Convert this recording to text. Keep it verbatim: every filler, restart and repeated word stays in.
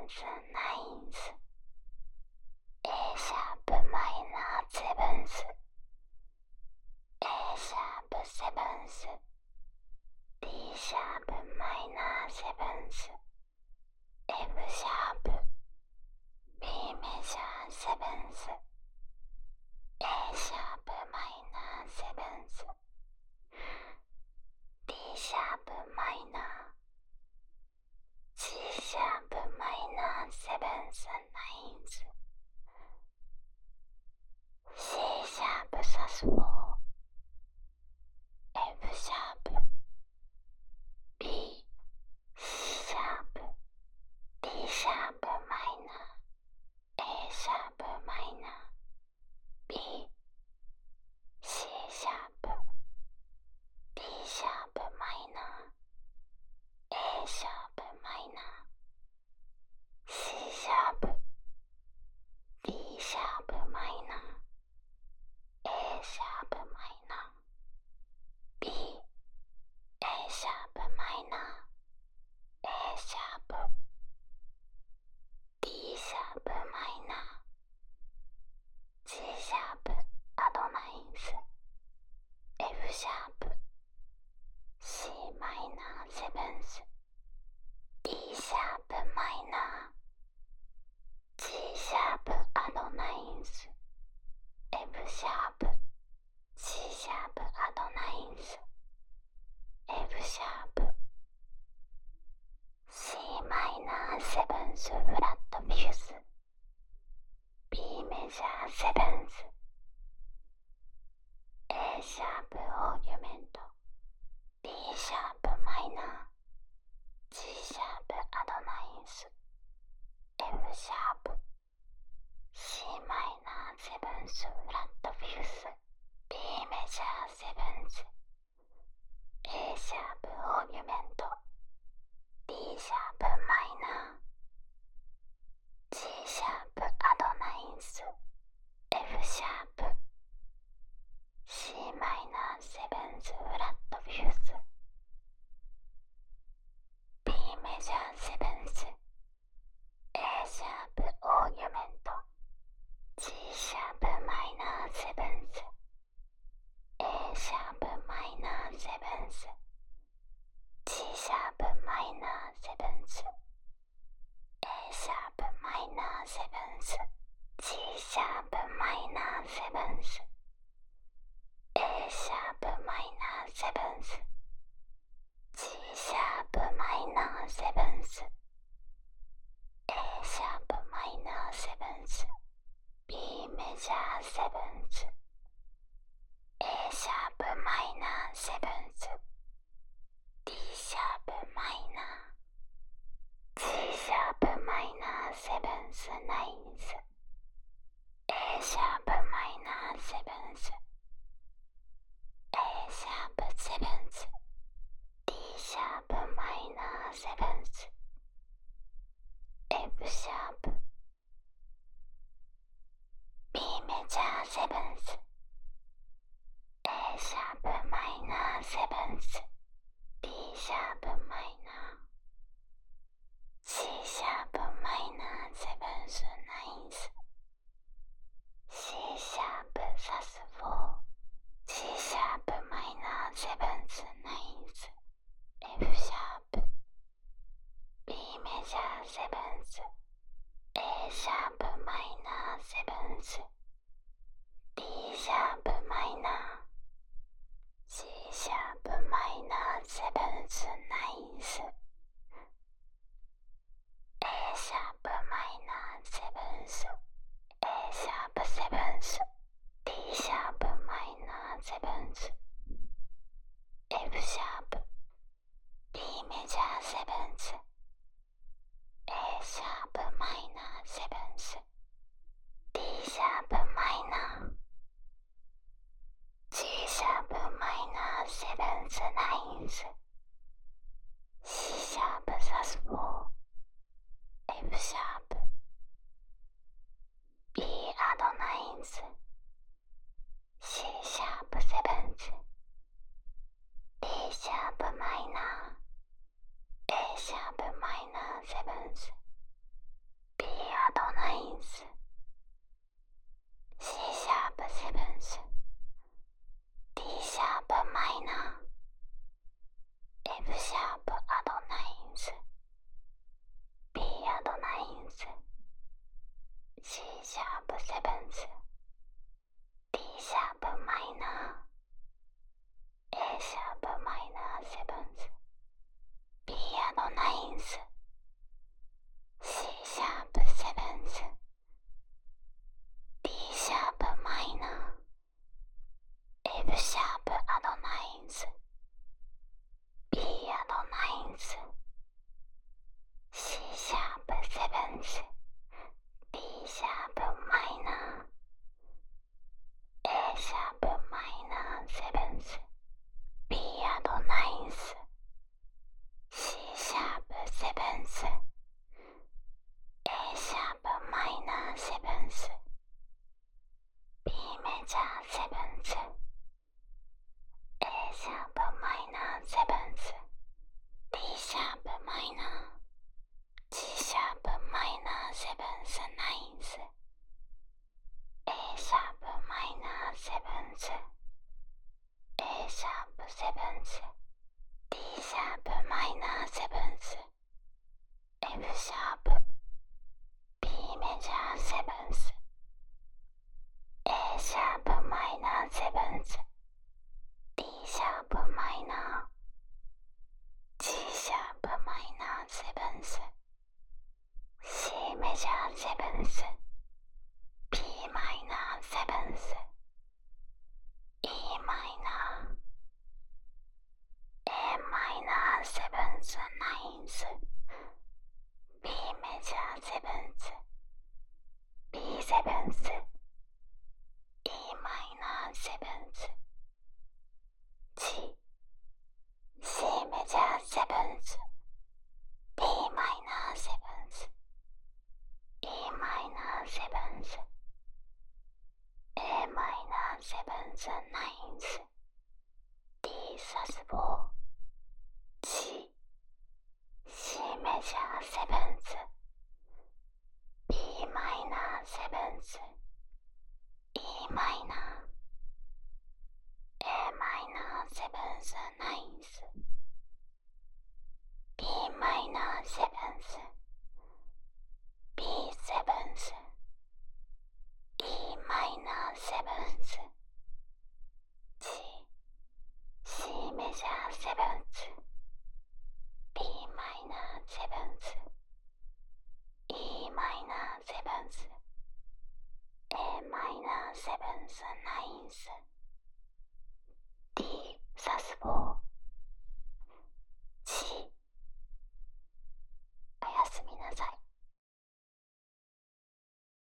スナインス A シャープマイナーセブンス A シャープセブンス D シャープマイナーセブンス F シャープ B メジャーセブンス A シャープマイナーセブンス D シャープマイナー G シャープマイナーセブンスナインス C シャープサスフォー F シャープ B シャープ D シャープマイナー A シャープマイナー B C シャープ D シャープマイナー A シャープマイナー C シャープ D シャープマイナー A シャープマイナー B A シャープマイナー A シャープ D シャープマイナー G シャープアドナインス F シャープ C マイナーセブンス D シャープマイナー G シャープアドナインス F シャープ C シャープアドナインス F シャープ C マイナーセブンスフラットフィュス B メジャーセブンス A シャープオーギュメント D シャープマイナー G シャープアドナインス F シャープ C マイナーセブンスフラットフィュス B メジャーセブンス A シャープオーギュメント D シャープマイナー G シャープアドナインス F シャープ C マイナーセブンスフラットフィュス B メジャーセブンス A シャープオーギュメント G シャープマイナーセブンス A シャープマイナーセブンス G シャープマイナーセブンス A シャープマイナーセブンス G シャープマイナーセブンス A シャープマイナーセブンス G シャープマイナーセブンス A シャープマイナーセブンス B メジャーセブンス A シャープマイナーセブンス D シャープマイナー G シャープマイナーセブンスナインス A シャープマイナーセブンス A シャープセブンス D シャープマイナーセブンス F シャープ B メジャーセブンス A シャープマイナーセブンス D シャープマイナー C シャープマイナーセブンスナインス C シャープサスフォー G シャープマイナーセブンスナインス F シャープ B メジャーセブンス A シャープマイナーセブンス D シャープマイナー C シャープマイナーセブンスナインス A シャープマイナーセブンス A シャープセブンス D シャープマイナーセブンス F シャープ D メジャーセブンス A シャープマイナーセブンス D シャープマイナー G シャープマイナーセブンスナインス C シャープサスフォー F シャープ B アドナインス C シャープセブンス D シャープマイナー A シャープマイナーセブンスシャープセブンス D シャープマイナー A シャープマイナーセブンス B アドナインス C シャープセブンス D シャープマイナー F シャープアドナインス B アドナインス C シャープセブンス D シャープマイナー A シャープマイナーセブンス B アドナインス C シャープセブンス A シャープマイナーセブンス B メジャーセブンス A シャープマイナーセブンス D シャープマイナー G シャープマイナーセブンスナインス A シャープマイナーセブンス A シャープセブンス D シャープマイナーセブンス F シャープ B メジャーセブンス A シャープマイナーセブンス D シャープマイナー G シャープマイナーセブンス C メジャーセブンス B マイナーセブンス E マイナー A マイナーセブンスナインス B メジャーセブンス B セブンス E マイナーセブンス G C メジャーセブンス B マイナーセブンス E マイナーセブンス A マイナーセブンスナインス D サスボー G C メジャーセブンス B マイナーセブンス E マイナー A マイナーセブンスナインス B マイナーセブンス B セブンス E マイナーセブンス G C メジャーセブンス B マイナーセブンス E マイナーセブンス A マイナーセブンスナインス